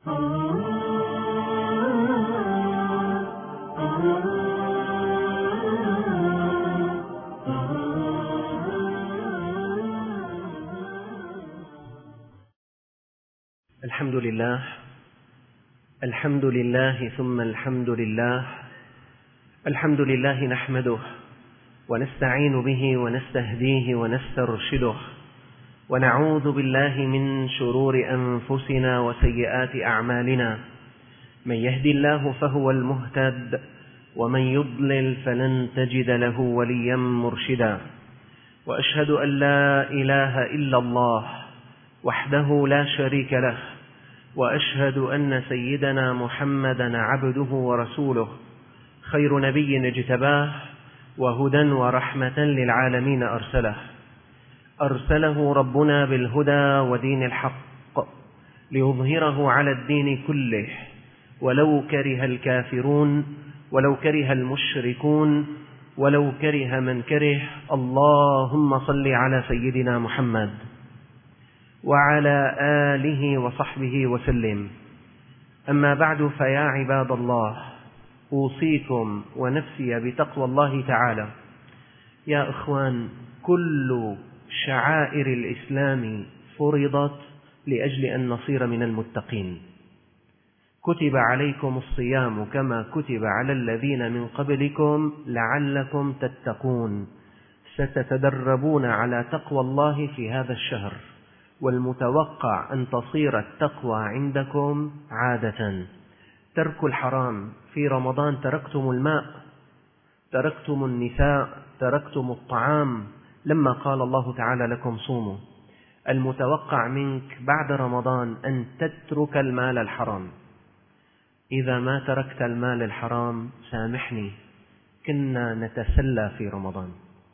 الحمد لله، الحمد لله ثم الحمد لله. الحمد لله نحمده ونستعين به ونستهديه ونسترشده، ونعوذ بالله من شرور أنفسنا وسيئات أعمالنا. من يهدي الله فهو المهتد، ومن يضلل فلن تجد له وليا مرشدا. وأشهد أن لا إله إلا الله وحده لا شريك له، وأشهد أن سيدنا محمدا عبده ورسوله، خير نبي اجتباه، وهدى ورحمة للعالمين أرسله ربنا بالهدى ودين الحق ليظهره على الدين كله، ولو كره الكافرون، ولو كره المشركون، ولو كره من كره. اللهم صل على سيدنا محمد وعلى آله وصحبه وسلم. أما بعد، فيا عباد الله، أوصيكم ونفسي بتقوى الله تعالى. يا إخوان، كل شعائر الإسلام فرضت لأجل أن نصير من المتقين. كتب عليكم الصيام كما كتب على الذين من قبلكم لعلكم تتقون. ستتدربون على تقوى الله في هذا الشهر، والمتوقع أن تصير التقوى عندكم عادة. ترك الحرام. في رمضان تركتم الماء، تركتم النساء، تركتم الطعام، لما قال الله تعالى لكم صوموا. المتوقع منك بعد رمضان أن تترك المال الحرام. إذا ما تركت المال الحرام، سامحني، كنا نتسلى في رمضان.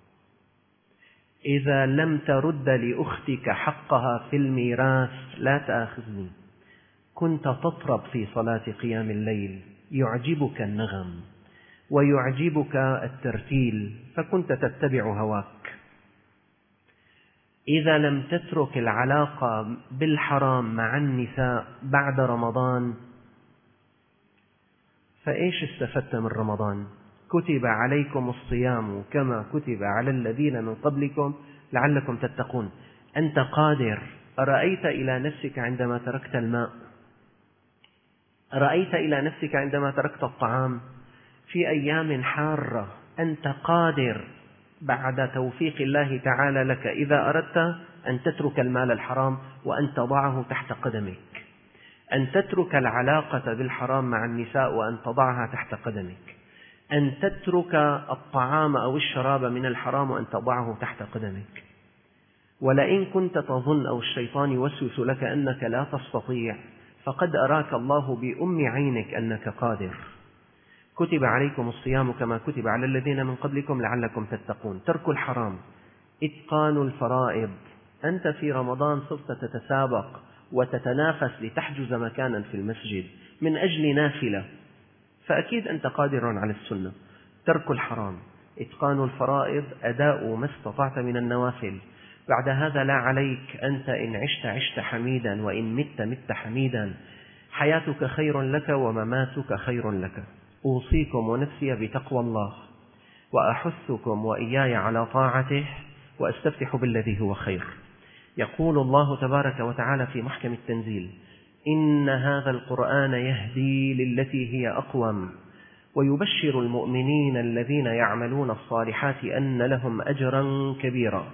إذا لم ترد لأختك حقها في الميراث، لا تأخذني. كنت تطرب في صلاة قيام الليل، يعجبك النغم ويعجبك الترتيل، فكنت تتبع هواك. إذا لم تترك العلاقة بالحرام مع النساء بعد رمضان، فإيش استفدت من رمضان؟ كتب عليكم الصيام كما كتب على الذين من قبلكم لعلكم تتقون. أنت قادر. أرأيت إلى نفسك عندما تركت الماء؟ أرأيت إلى نفسك عندما تركت الطعام في أيام حارة؟ أنت قادر بعد توفيق الله تعالى لك، إذا أردت، أن تترك المال الحرام وأن تضعه تحت قدمك، أن تترك العلاقة بالحرام مع النساء وأن تضعها تحت قدمك، أن تترك الطعام أو الشراب من الحرام وأن تضعه تحت قدمك. ولئن كنت تظن أو الشيطان يوسوس لك أنك لا تستطيع، فقد أراك الله بأم عينك أنك قادر. كتب عليكم الصيام كما كتب على الذين من قبلكم لعلكم تتقون. ترك الحرام، إتقان الفرائض. أنت في رمضان صرت تتسابق وتتنافس لتحجز مكانا في المسجد من أجل نافلة، فأكيد أنت قادر على السنة. ترك الحرام، إتقان الفرائض، أداء ما استطعت من النوافل. بعد هذا لا عليك. أنت إن عشت حميدا، وإن مت حميدا. حياتك خير لك ومماتك خير لك. أوصيكم ونفسي بتقوى الله، وأحثكم وإياي على طاعته، وأستفتح بالذي هو خير. يقول الله تبارك وتعالى في محكم التنزيل: إن هذا القرآن يهدي للتي هي أقوم، ويبشر المؤمنين الذين يعملون الصالحات أن لهم أجرا كبيرا.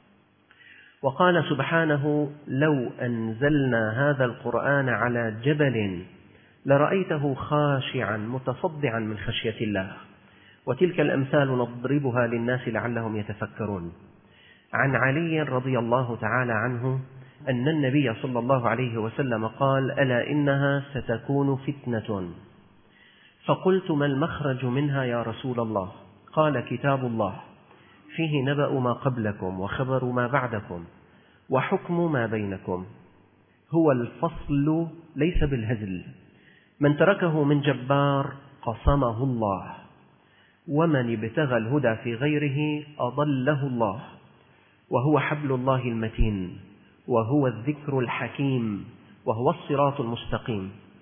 وقال سبحانه: لو أنزلنا هذا القرآن على جبل لرأيته خاشعا متصدعا من خشية الله. وتلك الأمثال نضربها للناس لعلهم يتفكرون. عن علي رضي الله تعالى عنه أن النبي صلى الله عليه وسلم قال: ألا إنها ستكون فتنة. فقلت: ما المخرج منها يا رسول الله؟ قال: كتاب الله فيه نبأ ما قبلكم وخبر ما بعدكم وحكم ما بينكم. هو الفصل ليس بالهزل. من تركه من جبار قصمه الله، ومن ابتغى الهدى في غيره أضله الله. وهو حبل الله المتين، وهو الذكر الحكيم، وهو الصراط المستقيم.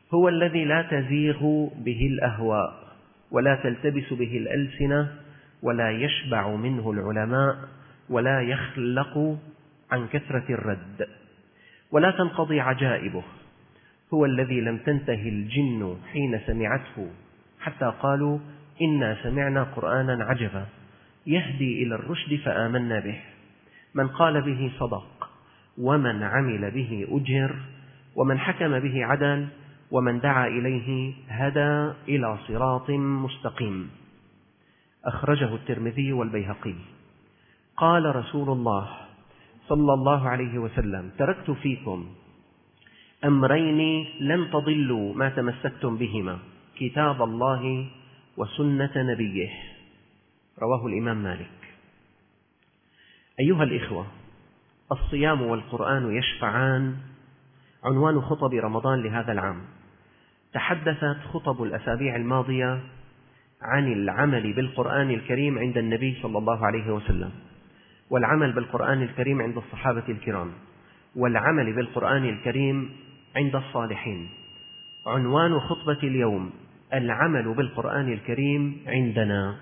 هو الذي لا تزيغ به الأهواء ولا تلتبس به الألسنة ولا يشبع منه العلماء ولا يخلق عن كثرة الرد ولا تنقضي عجائبه. هو الذي لم تنتهي الجن حين سمعته حتى قالوا إنا سمعنا قرآنا عجبا يهدي إلى الرشد فآمنا به. من قال به صدق، ومن عمل به أجر، ومن حكم به عدل، ومن دعا إليه هدى إلى صراط مستقيم. أخرجه الترمذي والبيهقي. قال رسول الله صلى الله عليه وسلم: تركت فيكم أمرين لن تضلوا ما تمسكتم بهما، كتاب الله وسنة نبيه. رواه الإمام مالك. أيها الإخوة، الصيام والقرآن يشفعان عنوان خطب رمضان لهذا العام. تحدثت خطب الأسابيع الماضية عن العمل بالقرآن الكريم عند النبي صلى الله عليه وسلم، والعمل بالقرآن الكريم عند الصحابة الكرام، والعمل بالقرآن الكريم عند الصالحين. عنوان خطبة اليوم: العمل بالقرآن الكريم عندنا.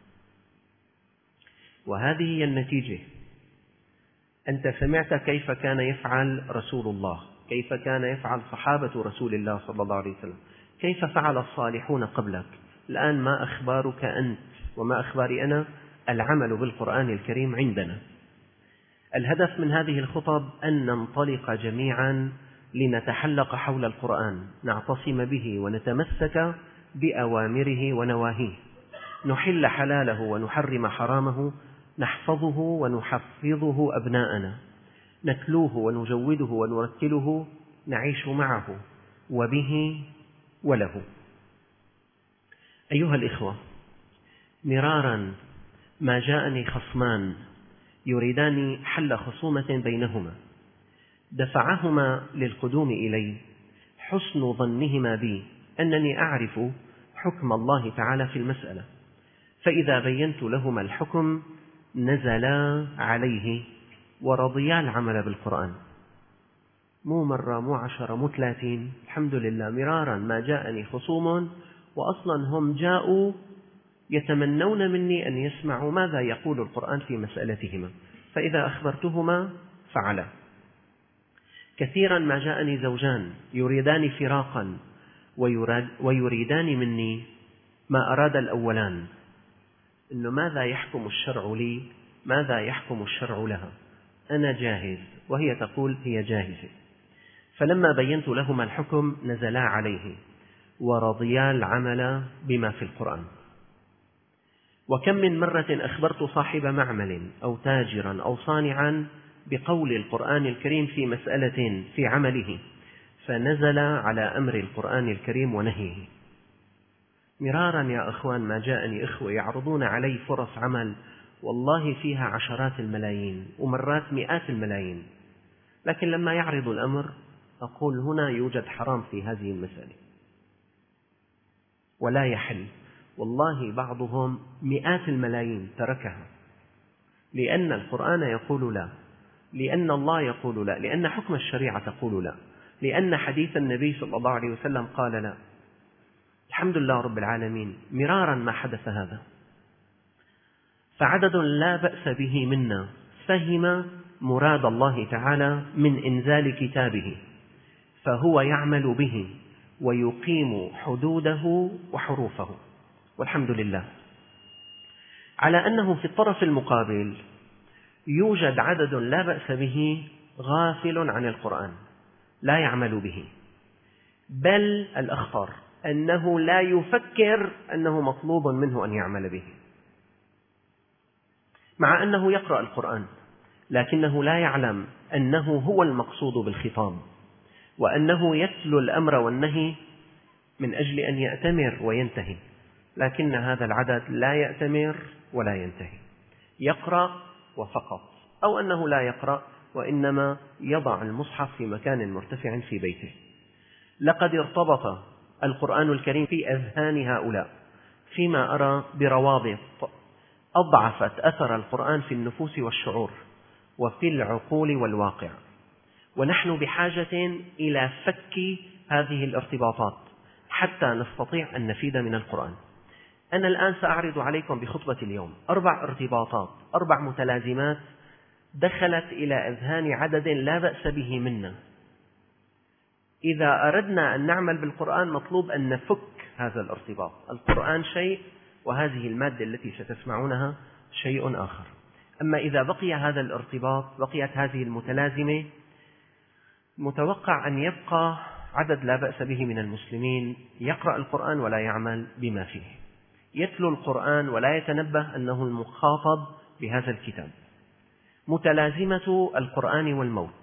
وهذه هي النتيجة. أنت سمعت كيف كان يفعل رسول الله، كيف كان يفعل صحابة رسول الله صلى الله عليه وسلم، كيف فعل الصالحون قبلك. الآن ما أخبارك أنت وما أخباري أنا؟ العمل بالقرآن الكريم عندنا. الهدف من هذه الخطب أن ننطلق جميعا لنتحلق حول القرآن، نعتصم به ونتمسك بأوامره ونواهيه، نحل حلاله ونحرم حرامه، نحفظه ونحفظه أبناءنا، نتلوه ونجوده ونرتله، نعيش معه وبه وله. أيها الإخوة، مرارا ما جاءني خصمان يريدان حل خصومة بينهما، دفعهما للقدوم إلي حسن ظنهما بي أنني أعرف حكم الله تعالى في المسألة، فإذا بينت لهما الحكم نزلا عليه ورضيا العمل بالقرآن. مو مرة، مو 10، مو 30، الحمد لله. مرارا ما جاءني خصوم وأصلا هم جاءوا يتمنون مني أن يسمعوا ماذا يقول القرآن في مسألتهما، فإذا أخبرتهما فعلا. كثيرا ما جاءني زوجان يريدان فراقا ويريدان مني ما أراد الأولان، إنه ماذا يحكم الشرع لي، ماذا يحكم الشرع لها. أنا جاهز وهي تقول هي جاهزة. فلما بينت لهما الحكم نزلا عليه ورضيا العمل بما في القرآن. وكم من مرة أخبرت صاحب معمل أو تاجرا أو صانعا بقول القرآن الكريم في مسألة في عمله، فنزل على أمر القرآن الكريم ونهيه. مرارا يا أخوان ما جاءني إخوة يعرضون علي فرص عمل والله فيها عشرات الملايين ومرات مئات الملايين، لكن لما يعرض الأمر أقول هنا يوجد حرام في هذه المسألة ولا يحل. والله بعضهم مئات الملايين تركها لأن القرآن يقول لا، لأن الله يقول لا، لأن حكم الشريعة تقول لا، لأن حديث النبي صلى الله عليه وسلم قال لا. الحمد لله رب العالمين، مرارا ما حدث هذا. فعدد لا بأس به منا فهم مراد الله تعالى من إنزال كتابه، فهو يعمل به ويقيم حدوده وحروفه، والحمد لله. على أنه في الطرف المقابل يوجد عدد لا بأس به غافل عن القرآن لا يعمل به، بل الأخطر أنه لا يفكر أنه مطلوب منه أن يعمل به، مع أنه يقرأ القرآن لكنه لا يعلم أنه هو المقصود بالخطاب، وأنه يتلو الأمر والنهي من أجل أن يأتمر وينتهي. لكن هذا العدد لا يأتمر ولا ينتهي، يقرأ وفقط، أو أنه لا يقرأ وإنما يضع المصحف في مكان مرتفع في بيته. لقد ارتبط القرآن الكريم في أذهان هؤلاء فيما أرى بروابط أضعفت أثر القرآن في النفوس والشعور وفي العقول والواقع، ونحن بحاجة إلى فك هذه الارتباطات حتى نستطيع أن نفيد من القرآن. أنا الآن سأعرض عليكم بخطبة اليوم 4 ارتباطات، 4 متلازمات دخلت إلى أذهان عدد لا بأس به منا. إذا أردنا أن نعمل بالقرآن مطلوب أن نفك هذا الارتباط. القرآن شيء وهذه المادة التي ستسمعونها شيء آخر. أما إذا بقي هذا الارتباط، بقيت هذه المتلازمة، متوقع أن يبقى عدد لا بأس به من المسلمين يقرأ القرآن ولا يعمل بما فيه، يتلو القرآن ولا يتنبه أنه المخاطب بهذا الكتاب. متلازمة القرآن والموت،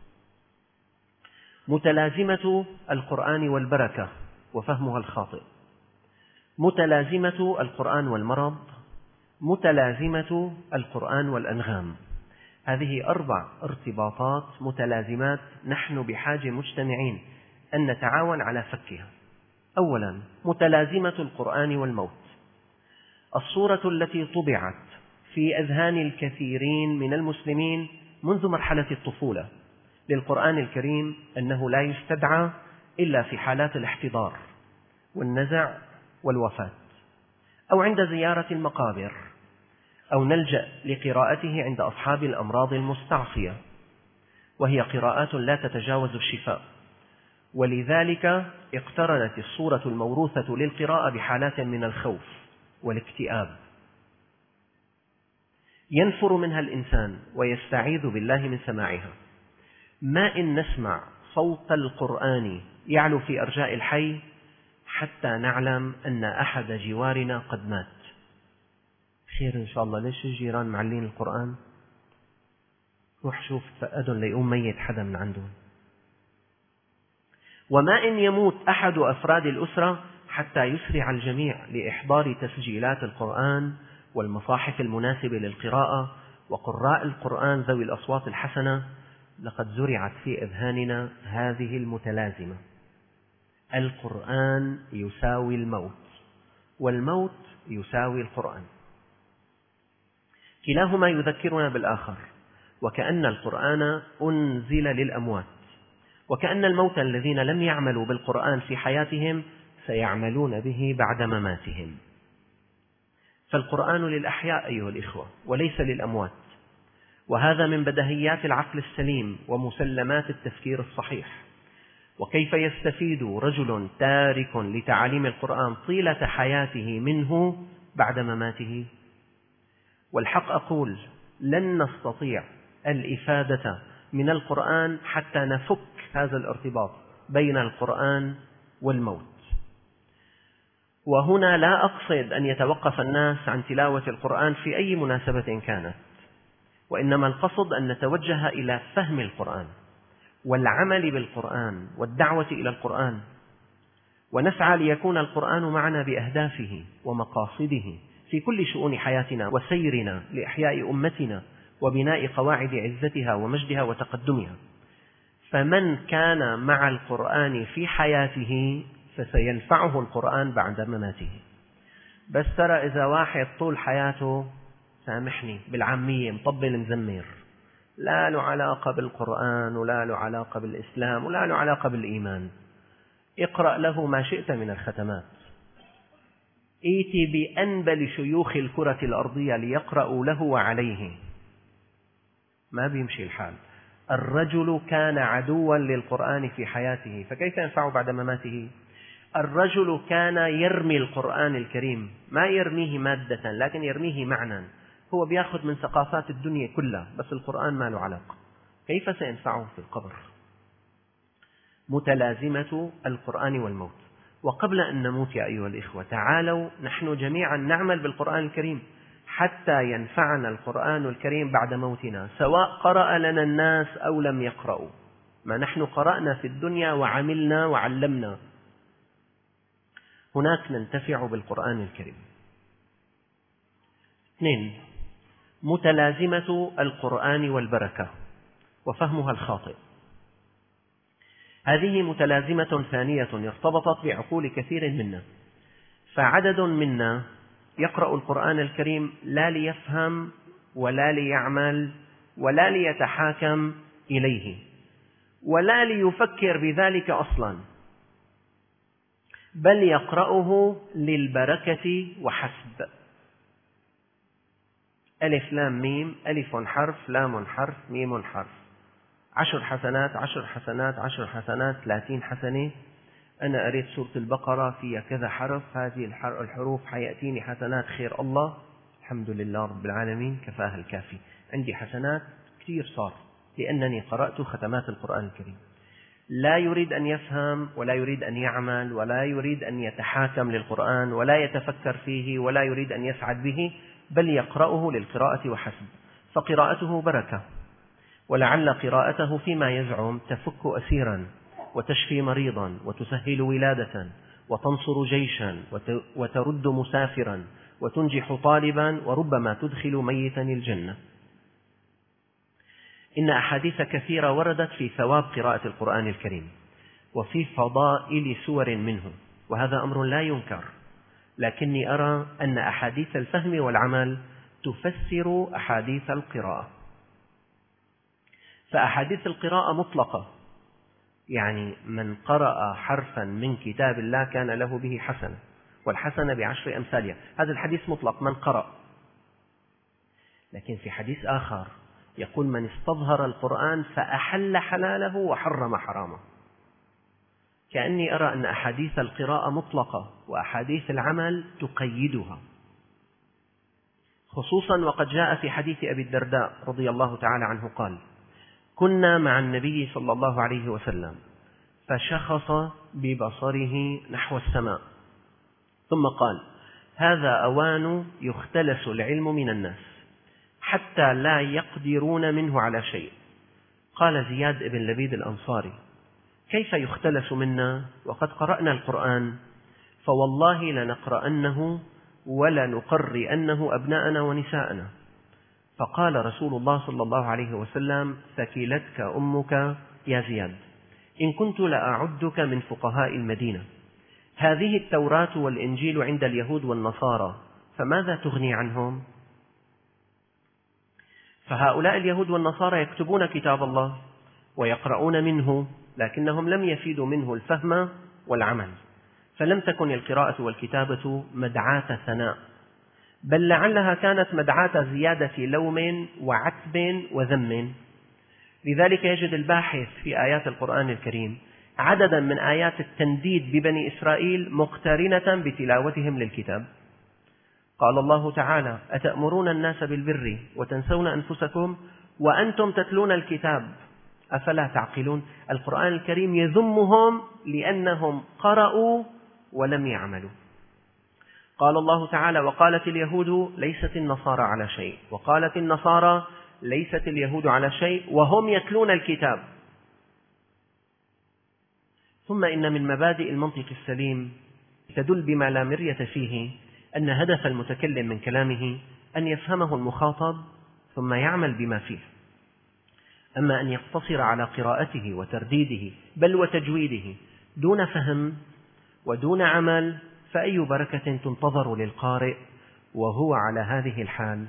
متلازمة القرآن والبركة وفهمها الخاطئ، متلازمة القرآن والمرض، متلازمة القرآن والأنغام. هذه 4 ارتباطات متلازمات نحن بحاجة مجتمعين أن نتعاون على فكها. أولا، متلازمة القرآن والموت. الصورة التي طبعت في أذهان الكثيرين من المسلمين منذ مرحلة الطفولة للقرآن الكريم أنه لا يستدعى إلا في حالات الاحتضار والنزع والوفاة، أو عند زيارة المقابر، أو نلجأ لقراءته عند أصحاب الأمراض المستعصية، وهي قراءات لا تتجاوز الشفاء. ولذلك اقترنت الصورة الموروثة للقراءة بحالات من الخوف والاكتئاب، ينفر منها الإنسان ويستعيذ بالله من سماعها. ما إن نسمع صوت القرآن يعلو في أرجاء الحي حتى نعلم أن أحد جوارنا قد مات. خير إن شاء الله، ليش الجيران معلين القرآن؟ روح شوف فقدهم ليقوم ميت حدا من عندهم. وما إن يموت أحد أفراد الأسرة حتى يسرع الجميع لإحضار تسجيلات القرآن والمصاحف المناسبة للقراءة وقراء القرآن ذوي الأصوات الحسنة. لقد زرعت في أذهاننا هذه المتلازمة: القرآن يساوي الموت، والموت يساوي القرآن. كلاهما يذكرنا بالآخر، وكأن القرآن أنزل للأموات، وكأن الموتى الذين لم يعملوا بالقرآن في حياتهم سيعملون به بعد مماتهم. فالقرآن للأحياء أيها الإخوة وليس للأموات، وهذا من بديهيات العقل السليم ومسلمات التفكير الصحيح. وكيف يستفيد رجل تارك لتعاليم القرآن طيلة حياته منه بعد مماته؟ والحق أقول لن نستطيع الإفادة من القرآن حتى نفك هذا الارتباط بين القرآن والموت. وهنا لا أقصد أن يتوقف الناس عن تلاوة القرآن في أي مناسبة كانت، وإنما القصد أن نتوجه إلى فهم القرآن والعمل بالقرآن والدعوة إلى القرآن، ونسعى ليكون القرآن معنا بأهدافه ومقاصده في كل شؤون حياتنا وسيرنا لإحياء أمتنا وبناء قواعد عزتها ومجدها وتقدمها. فمن كان مع القرآن في حياته فسينفعه القرآن بعد مماته. بس ترى إذا واحد طول حياته، سامحني بالعامية، مطبل مزمر، لا له علاقة بالقرآن ولا له علاقة بالإسلام ولا له علاقة بالإيمان، اقرأ له ما شئت من الختمات، ائتي بأنبل شيوخ الكرة الأرضية ليقرأوا له وعليه، ما بيمشي الحال. الرجل كان عدوا للقرآن في حياته، فكيف ينفعه بعد مماته؟ الرجل كان يرمي القرآن الكريم، ما يرميه مادة لكن يرميه معنى، هو بيأخذ من ثقافات الدنيا كلها، بس القرآن ما له علاقة، كيف سينفعه في القبر؟ متلازمة القرآن والموت. وقبل أن نموت يا أيها الإخوة، تعالوا نحن جميعا نعمل بالقرآن الكريم حتى ينفعنا القرآن الكريم بعد موتنا، سواء قرأ لنا الناس أو لم يقرأوا، ما نحن قرأنا في الدنيا وعملنا وعلمنا، هناك ننتفع بالقرآن الكريم. 2. متلازمة القرآن والبركة وفهمها الخاطئ. هذه متلازمة ثانية ارتبطت بعقول كثير منا، فعدد منا يقرأ القرآن الكريم لا ليفهم ولا ليعمل ولا ليتحاكم إليه ولا ليفكر بذلك أصلا، بل يقرأه للبركة وحسب. ألف لام ميم، ألف حرف، لام حرف، ميم حرف، 10 حسنات 10 حسنات 10 حسنات 30 حسنة. أنا قريت سورة البقرة فيها كذا حرف، هذه الحروف حيأتيني حسنات خير الله، الحمد لله رب العالمين كفاها الكافي، عندي حسنات كثير صار لأنني قرأت ختمات القرآن الكريم. لا يريد أن يفهم ولا يريد أن يعمل ولا يريد أن يتحاكم للقرآن ولا يتفكر فيه ولا يريد أن يسعد به، بل يقرأه للقراءة وحسب. فقراءته بركة، ولعل قراءته فيما يزعم تفك أسيرا وتشفي مريضا وتسهل ولادة وتنصر جيشا وترد مسافرا وتنجح طالبا وربما تدخل ميتا الجنة. إن أحاديث كثيرة وردت في ثواب قراءة القرآن الكريم وفي فضائل سور منه، وهذا أمر لا ينكر، لكني أرى أن أحاديث الفهم والعمل تفسر أحاديث القراءة. فأحاديث القراءة مطلقة، يعني من قرأ حرفا من كتاب الله كان له به حسنة، والحسنة ب10 أمثالها، هذا الحديث مطلق من قرأ. لكن في حديث آخر يقول من استظهر القرآن فأحل حلاله وحرم حرامه. كأني أرى أن أحاديث القراءة مطلقة وأحاديث العمل تقيدها، خصوصا وقد جاء في حديث أبي الدرداء رضي الله تعالى عنه قال: كنا مع النبي صلى الله عليه وسلم فشخص ببصره نحو السماء ثم قال: هذا أوان يختلس العلم من الناس حتى لا يقدرون منه على شيء. قال زياد بن لبيد الأنصاري: كيف يختلس منا وقد قرأنا القرآن؟ فوالله لنقرأنه ولنقرئنه أبناءنا ونساءنا. فقال رسول الله صلى الله عليه وسلم: ثكلتك أمك يا زياد، إن كنت لأعدك من فقهاء المدينة. هذه التوراة والإنجيل عند اليهود والنصارى، فماذا تغني عنهم؟ فهؤلاء اليهود والنصارى يكتبون كتاب الله ويقرؤون منه، لكنهم لم يفيدوا منه الفهم والعمل، فلم تكن القراءة والكتابة مدعاة ثناء، بل لعلها كانت مدعاة زيادة لوم وعتب وذم. لذلك يجد الباحث في آيات القرآن الكريم عددا من آيات التنديد ببني إسرائيل مقترنة بتلاوتهم للكتاب. قال الله تعالى: أتأمرون الناس بالبر وتنسون أنفسكم وأنتم تتلون الكتاب أفلا تعقلون. القرآن الكريم يذمهم لأنهم قرأوا ولم يعملوا. قال الله تعالى: وقالت اليهود ليست النصارى على شيء، وقالت النصارى ليست اليهود على شيء وهم يتلون الكتاب. ثم إن من مبادئ المنطق السليم تدل بما لا مرية فيه أن هدف المتكلم من كلامه أن يفهمه المخاطب ثم يعمل بما فيه. أما أن يقتصر على قراءته وترديده بل وتجويده دون فهم ودون عمل، فأي بركة تنتظر للقارئ وهو على هذه الحال؟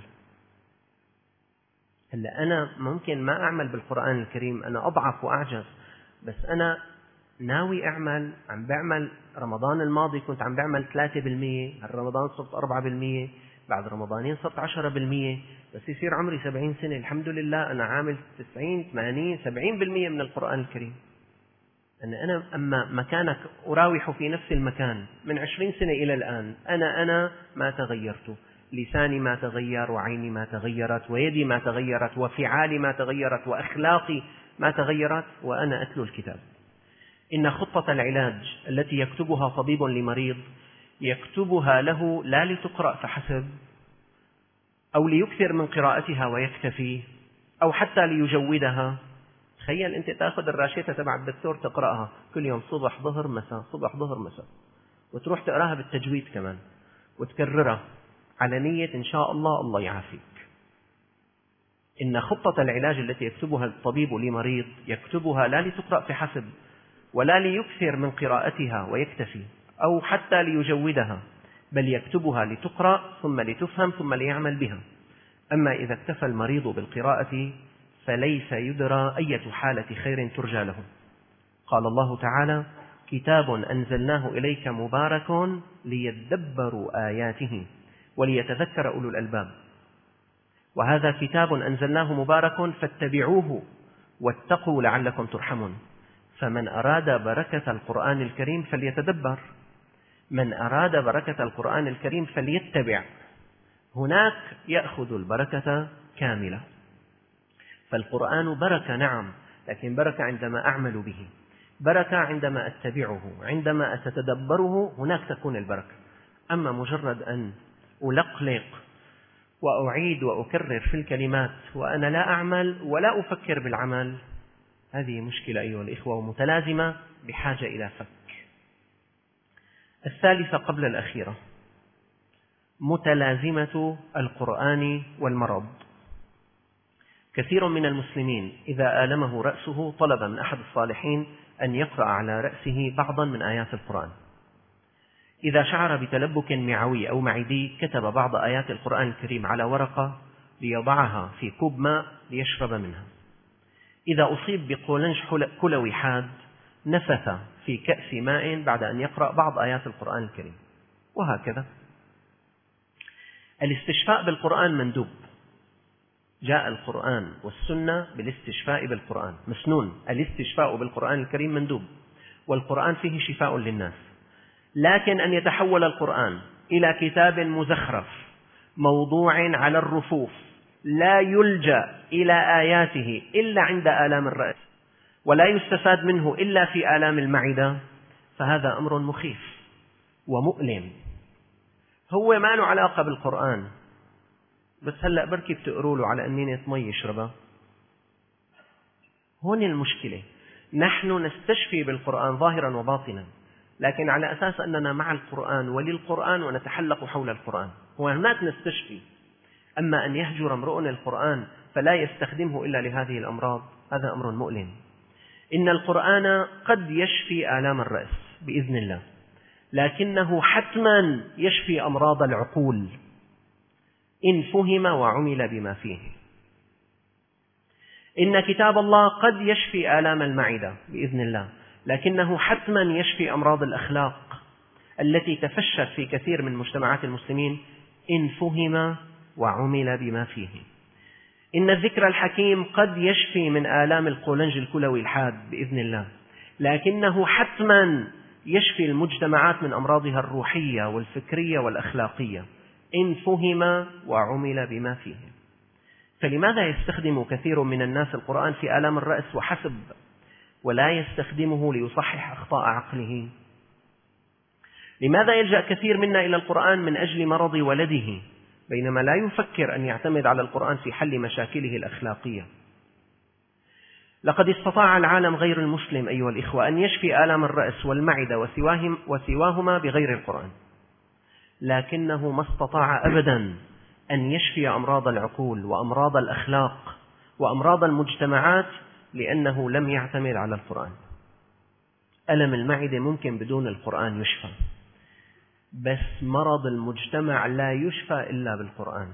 هلا أنا ممكن ما أعمل بالقرآن الكريم، أنا أضعف وأعجز، بس أنا ناوي أعمل. عم بعمل رمضان الماضي كنت عم بعمل 3%، هالرمضان صرت 4%، بعد رمضانين صرت 10%، بس يصير عمري 70 سنة الحمد لله أنا عامل 90 80 70% من القرآن الكريم. أنا أما مكانك أراوح في نفس المكان من 20 سنة إلى الآن، أنا ما تغيرت، لساني ما تغير، وعيني ما تغيرت، ويدي ما تغيرت، وفعالي ما تغيرت، وأخلاقي ما تغيرت، وأنا أتلو الكتاب. إن خطة العلاج التي يكتبها طبيب لمريض يكتبها له لا لتقرأ فحسب أو ليكثر من قراءتها ويكتفي أو حتى ليجودها. تخيل أنت تأخذ الراشية تبع الدكتور تقرأها كل يوم صبح ظهر مساء صبح ظهر مساء، وتروح تقرأها بالتجويد كمان وتكررها على نية إن شاء الله الله يعافيك. إن خطة العلاج التي يكتبها الطبيب لمريض يكتبها لا لتقرأ فحسب ولا ليكثر من قراءتها ويكتفي أو حتى ليجودها، بل يكتبها لتقرأ ثم لتفهم ثم ليعمل بها. أما إذا اكتفى المريض بالقراءة فليس يدرى أية حالة خير ترجى له. قال الله تعالى: كتاب أنزلناه إليك مبارك ليدبروا آياته وليتذكر أولو الألباب. وهذا كتاب أنزلناه مبارك فاتبعوه واتقوا لعلكم ترحمون. فمن أراد بركة القرآن الكريم فليتدبر، من أراد بركة القرآن الكريم فليتبع، هناك يأخذ البركة كاملة. فالقرآن بركة نعم، لكن بركة عندما أعمل به، بركة عندما أتبعه، عندما أتتدبره هناك تكون البركة. أما مجرد أن ألقلق وأعيد وأكرر في الكلمات وأنا لا أعمل ولا أفكر بالعمل، هذه مشكلة أيها الإخوة ومتلازمة بحاجة إلى فك. الثالثة قبل الأخيرة، متلازمة القرآن والمرض. كثير من المسلمين إذا آلمه رأسه طلب من أحد الصالحين أن يقرأ على رأسه بعضا من آيات القرآن. إذا شعر بتلبك معوي أو معدي كتب بعض آيات القرآن الكريم على ورقة ليضعها في كوب ماء ليشرب منها. إذا أصيب بقولنج كلوي حاد نفث في كأس ماء بعد أن يقرأ بعض آيات القرآن الكريم، وهكذا. الاستشفاء بالقرآن مندوب، جاء القرآن والسنة بالاستشفاء بالقرآن، مسنون. الاستشفاء بالقرآن الكريم مندوب، والقرآن فيه شفاء للناس. لكن أن يتحول القرآن إلى كتاب مزخرف موضوع على الرفوف لا يلجأ إلى آياته إلا عند آلام الرأس، ولا يستفاد منه إلا في آلام المعدة، فهذا أمر مخيف ومؤلم. هو ما له علاقة بالقرآن، بس هلأ بركي بتقروا له على أنينة مي يشربها. هون المشكلة، نحن نستشفي بالقرآن ظاهرا وباطنا، لكن على أساس أننا مع القرآن وللقرآن ونتحلق حول القرآن، وهناك نستشفي. أما أن يهجر امرؤ القرآن فلا يستخدمه إلا لهذه الأمراض، هذا أمر مؤلم. إن القرآن قد يشفي آلام الرأس بإذن الله، لكنه حتما يشفي أمراض العقول إن فهم وعمل بما فيه. إن كتاب الله قد يشفي آلام المعدة بإذن الله، لكنه حتما يشفي أمراض الأخلاق التي تفشت في كثير من مجتمعات المسلمين إن فهم وعمل بما فيه. إن الذكر الحكيم قد يشفي من آلام القولنج الكلوي الحاد بإذن الله، لكنه حتما يشفي المجتمعات من أمراضها الروحية والفكرية والأخلاقية إن فهم وعمل بما فيه. فلماذا يستخدم كثير من الناس القرآن في آلام الرأس وحسب، ولا يستخدمه ليصحح أخطاء عقله؟ لماذا يلجأ كثير منا إلى القرآن من أجل مرض ولده، بينما لا يفكر أن يعتمد على القرآن في حل مشاكله الأخلاقية؟ لقد استطاع العالم غير المسلم أيها الإخوة أن يشفي آلام الرأس والمعدة وسواهما بغير القرآن، لكنه ما استطاع أبدا أن يشفي أمراض العقول وأمراض الأخلاق وأمراض المجتمعات، لأنه لم يعتمد على القرآن. ألم المعدة ممكن بدون القرآن يشفى، بس مرض المجتمع لا يشفى إلا بالقرآن.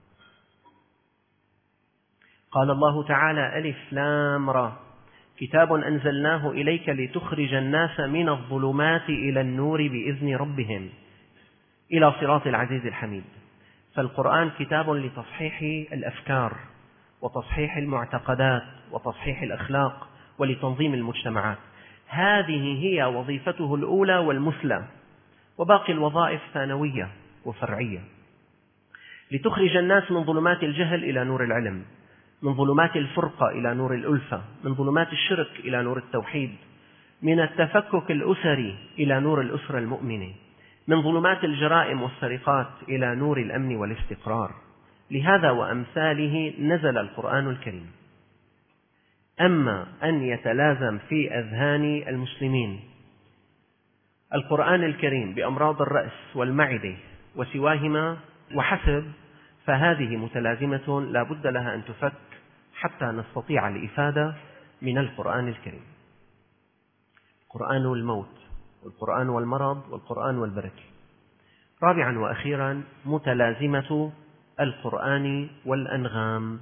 قال الله تعالى: ألف لام را كتاب أنزلناه إليك لتخرج الناس من الظلمات إلى النور بإذن ربهم إلى صراط العزيز الحميد. فالقرآن كتاب لتصحيح الأفكار وتصحيح المعتقدات وتصحيح الأخلاق ولتنظيم المجتمعات. هذه هي وظيفته الأولى والمثلى، وباقي الوظائف ثانوية وفرعية. لتخرج الناس من ظلمات الجهل إلى نور العلم، من ظلمات الفرقة إلى نور الألفة، من ظلمات الشرك إلى نور التوحيد، من التفكك الأسري إلى نور الأسرة المؤمنة، من ظلمات الجرائم والسرقات إلى نور الأمن والاستقرار. لهذا وأمثاله نزل القرآن الكريم. أما أن يتلازم في أذهان المسلمين القرآن الكريم بأمراض الرأس والمعدة وسواهما وحسب، فهذه متلازمة لا بد لها أن تفك حتى نستطيع الإفادة من القرآن الكريم. القرآن والموت، والقرآن والمرض، والقرآن والبركة. رابعا وأخيرا، متلازمة القرآن والأنغام.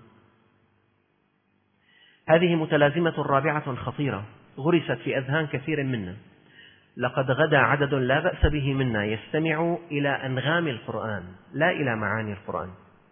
هذه متلازمة رابعة خطيرة غرست في أذهان كثير منا. لقد غدا عدد لا بأس به منا يستمع إلى أنغام القرآن لا إلى معاني القرآن.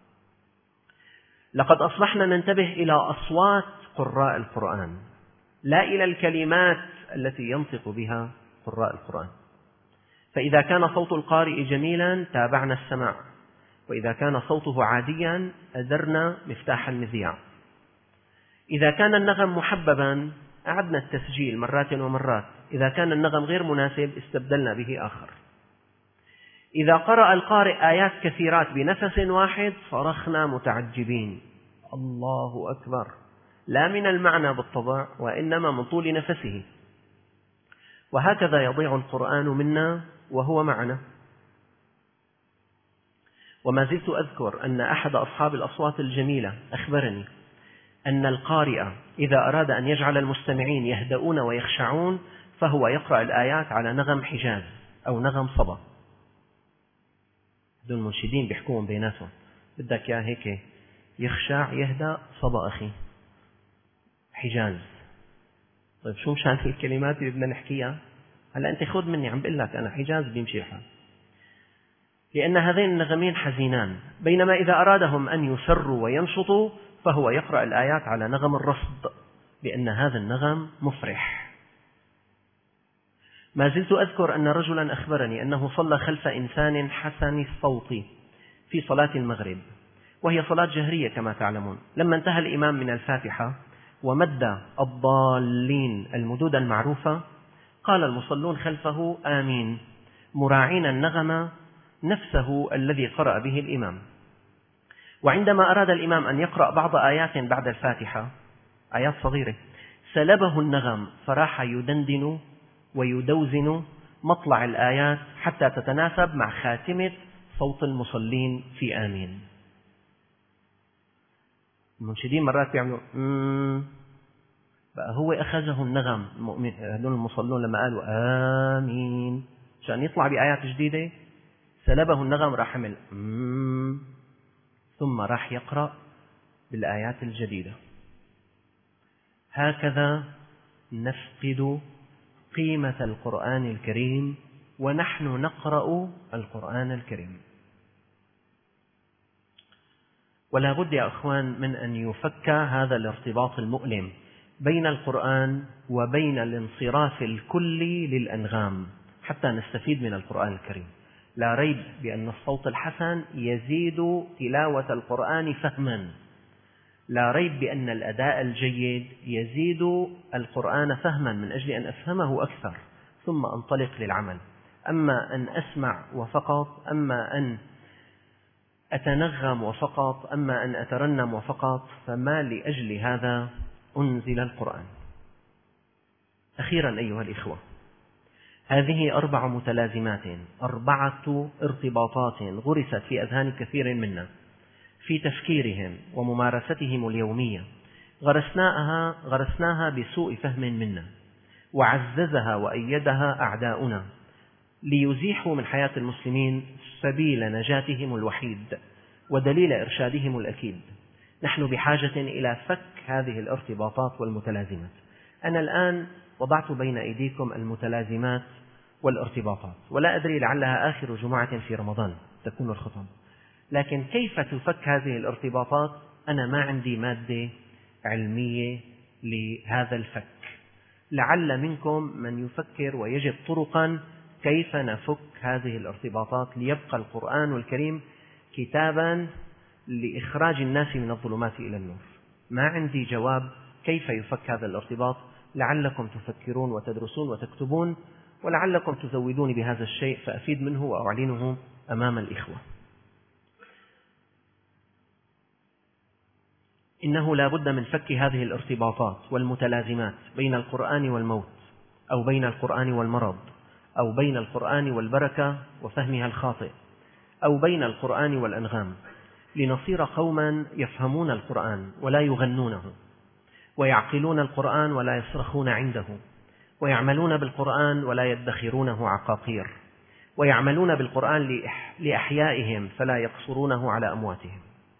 لقد أصبحنا ننتبه إلى أصوات قراء القرآن لا إلى الكلمات التي ينطق بها قراء القرآن. فإذا كان صوت القارئ جميلا تابعنا السماع، وإذا كان صوته عاديا أدرنا مفتاح المذياع. إذا كان النغم محببا أعدنا التسجيل مرات ومرات، إذا كان النغم غير مناسب استبدلنا به آخر. إذا قرأ القارئ آيات كثيرات بنفس واحد صرخنا متعجبين الله أكبر، لا من المعنى بالطبع وإنما من طول نفسه. وهكذا يضيع القرآن منا وهو معنا. وما زلت أذكر أن أحد أصحاب الأصوات الجميلة أخبرني أن القارئ إذا أراد أن يجعل المستمعين يهدؤون ويخشعون فهو يقرأ الآيات على نغم حجاز أو نغم صبا. دول المنشدين بيحكوهم بيناتهم، بدك يا هيك يخشع يهدأ صبا أخي حجاز. طيب شو مشان الكلمات اللي بدنا نحكيها؟ هلا أنت خذ مني، عم بقول لك أنا حجاز بيمشي الحال، لأن هذين النغمين حزينان. بينما إذا أرادهم أن يسروا وينشطوا فهو يقرأ الآيات على نغم الرصد، لأن هذا النغم مفرح. ما زلت أذكر أن رجلا أخبرني أنه صلى خلف إنسان حسن الصوت في صلاة المغرب، وهي صلاة جهرية كما تعلمون. لما انتهى الإمام من الفاتحة ومد الضالين المدود المعروفة قال المصلون خلفه آمين، مراعين النغم نفسه الذي قرأ به الإمام. وعندما أراد الإمام أن يقرأ بعض آيات بعد الفاتحة، آيات صغيرة، سلبه النغم فراح يدندن ويدوزن مطلع الآيات حتى تتناسب مع خاتمة صوت المصلين في آمين. المنشدين مرات بيعملوا بقى هو أخذه النغم هذول المصلون لما قالوا آمين عشان يطلع بآيات جديدة، سلبه النغم راح عمل ثم راح يقرأ بالآيات الجديدة. هكذا نفقد قيمة القرآن الكريم ونحن نقرأ القرآن الكريم. ولا بد يا أخوان من أن يفك هذا الارتباط المؤلم بين القرآن وبين الانصراف الكلي للأنغام حتى نستفيد من القرآن الكريم. لا ريب بأن الصوت الحسن يزيد تلاوة القرآن فهما، لا ريب بأن الأداء الجيد يزيد القرآن فهما من أجل أن أفهمه أكثر ثم أنطلق للعمل. أما أن أسمع وفقط، أما أن أتنغم وفقط، أما أن أترنم وفقط، فما لأجل هذا أنزل القرآن. أخيرا أيها الإخوة، هذه 4 متلازمات، 4 ارتباطات غرست في أذهان كثير منا في تفكيرهم وممارستهم اليومية، غرسناها بسوء فهم منا، وعززها وأيدها أعداؤنا ليزيحوا من حياة المسلمين سبيل نجاتهم الوحيد ودليل إرشادهم الأكيد. نحن بحاجة إلى فك هذه الارتباطات والمتلازمات. أنا الآن وضعت بين أيديكم المتلازمات والارتباطات، ولا أدري لعلها آخر جمعة في رمضان تكون الخطب، لكن كيف تفك هذه الارتباطات أنا ما عندي مادة علمية لهذا الفك. لعل منكم من يفكر ويجد طرقا كيف نفك هذه الارتباطات ليبقى القرآن الكريم كتابا لإخراج الناس من الظلمات إلى النور. ما عندي جواب كيف يفك هذا الارتباط، لعلكم تفكرون وتدرسون وتكتبون، ولعلكم تزودوني بهذا الشيء فأفيد منه وأعلنه أمام الإخوة. إنه لا بد من فك هذه الارتباطات والمتلازمات بين القرآن والموت، أو بين القرآن والمرض، أو بين القرآن والبركة وفهمها الخاطئ، أو بين القرآن والأنغام، لنصير قوما يفهمون القرآن ولا يغنونه، ويعقلون القرآن ولا يصرخون عنده، ويعملون بالقرآن ولا يدخرونه عقاقير، ويعملون بالقرآن لأحيائهم فلا يقصرونه على أمواتهم.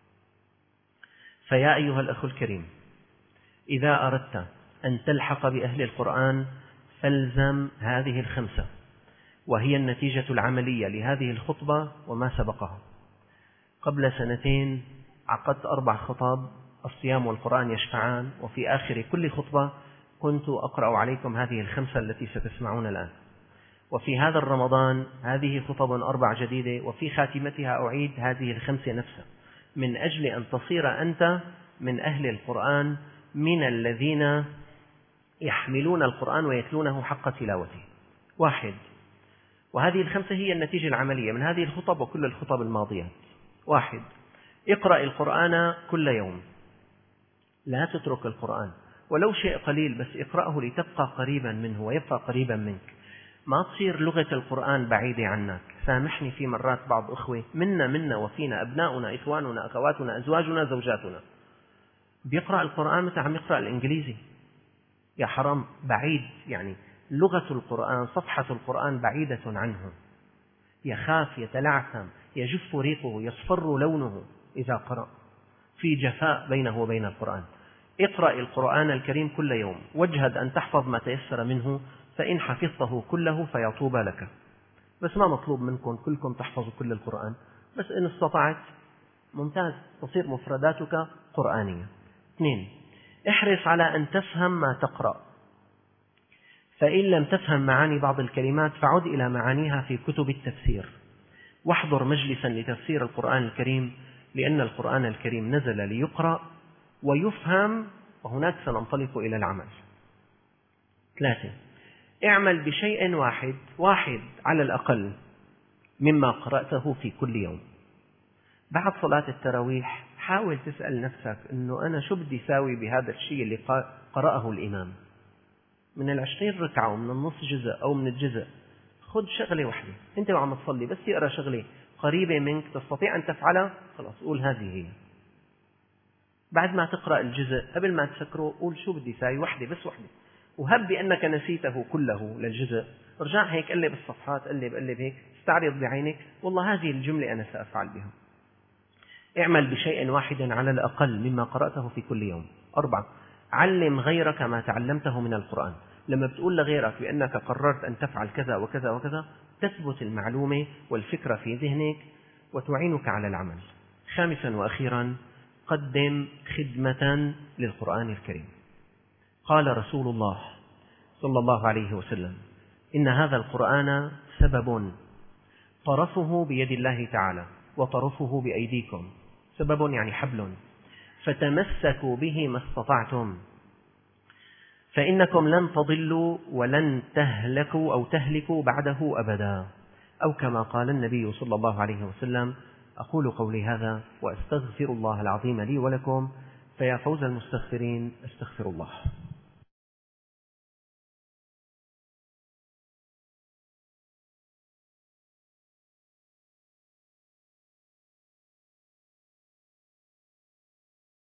فيا أيها الأخ الكريم، إذا أردت أن تلحق بأهل القرآن ألزم هذه الخمسة، وهي النتيجة العملية لهذه الخطبة وما سبقها. قبل 2 عقدت 4 خطب: الصيام والقرآن يشفعان، وفي آخر كل خطبة كنت أقرأ عليكم هذه الخمسة التي ستسمعون الآن. وفي هذا الرمضان هذه خطب 4 جديدة، وفي خاتمتها أعيد هذه الخمسة نفسها، من أجل أن تصير أنت من أهل القرآن، من الذين يحملون القرآن ويتلونه حق تلاوته. 1، وهذه الخمسة هي النتيجة العملية من هذه الخطب وكل الخطب الماضية. 1، اقرأ القرآن كل يوم، لا تترك القرآن ولو شيء قليل، بس اقرأه لتبقى قريبا منه ويبقى قريبا منك. ما تصير لغة القرآن بعيدة عنك. سامحني، في مرات بعض أخوة منا وفينا أبناؤنا، إخواننا، أخواتنا، أزواجنا، زوجاتنا، بيقرأ القرآن مثل عم يقرأ الإنجليزي. يا حرام، بعيد، يعني لغة القرآن، صفحة القرآن بعيدة عنه. يخاف، يتلعثم، يجف ريقه، يصفر لونه إذا قرأ، في جفاء بينه وبين القرآن. اقرأ القرآن الكريم كل يوم، واجهد أن تحفظ ما تيسر منه، فإن حفظته كله فيطوبى لك. بس ما مطلوب منكم كلكم تحفظوا كل القرآن، بس إن استطعت ممتاز، تصير مفرداتك قرآنية. 2، احرص على أن تفهم ما تقرأ، فإن لم تفهم معاني بعض الكلمات فعد إلى معانيها في كتب التفسير، واحضر مجلسا لتفسير القرآن الكريم، لأن القرآن الكريم نزل ليقرأ ويفهم، وهناك سننطلق إلى العمل. 3، اعمل بشيء واحد على الأقل مما قرأته في كل يوم. بعد صلاة التراويح حاول تسأل نفسك إنه أنا شو بدي ساوي بهذا الشيء اللي قرأه الإمام، من 20 ركعة ومن النص جزء أو من الجزء. خذ شغلة واحدة أنت وعم تصلي، بس تقرأ شغلة قريبة منك تستطيع أن تفعلها، خلاص قول هذه هي. بعد ما تقرأ الجزء قبل ما تفكره قول شو بدي ساوي، واحدة بس، واحدة، وهب بأنك نسيته كله للجزء، ارجع هيك قلب الصفحات، قلب هيك، استعرض بعينك، والله هذه الجملة أنا سأفعل بها. اعمل بشيء واحد على الأقل مما قرأته في كل يوم. 4، علم غيرك ما تعلمته من القرآن. لما بتقول لغيرك بأنك قررت أن تفعل كذا وكذا وكذا، تثبت المعلومة والفكرة في ذهنك وتعينك على العمل. 5 وأخيرا، قدم خدمة للقرآن الكريم. قال رسول الله صلى الله عليه وسلم: إن هذا القرآن سبب، طرفه بيد الله تعالى وطرفه بأيديكم. سبب يعني حبل، فتمسكوا به ما استطعتم، فإنكم لن تضلوا ولن تهلكوا أو تهلكوا بعده أبدا، أو كما قال النبي صلى الله عليه وسلم. أقول قولي هذا وأستغفر الله العظيم لي ولكم، فيا فوز المستغفرين، استغفر الله.